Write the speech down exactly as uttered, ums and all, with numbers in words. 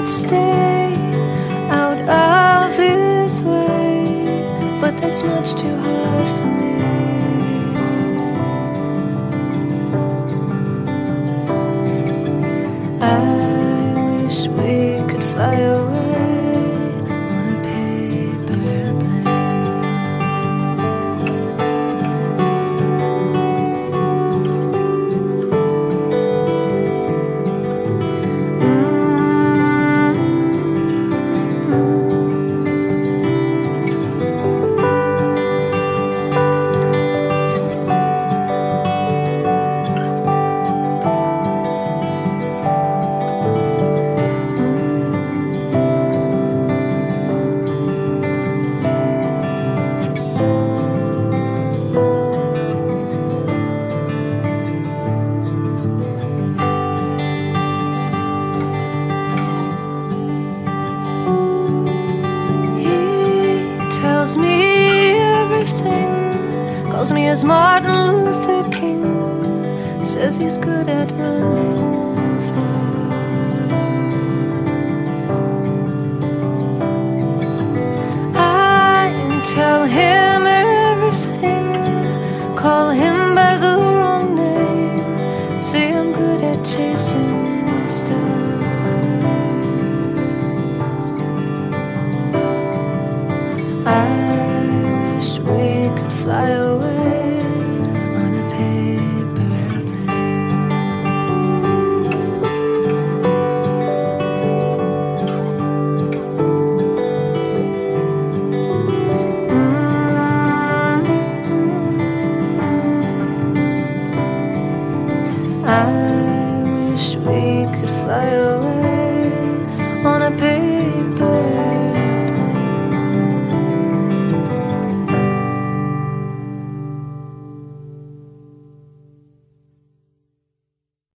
would stay out of his way, but that's much too hard for me. I wish we could fly away on a paper plane. Tells me everything, calls me as Martin Luther King, says he's good at running far. I tell him everything, call him by the wrong name, say I'm good at chasing the stars. I wish we could fly away on a paper plane. Mm-hmm. I wish we could fly away on a paper plane.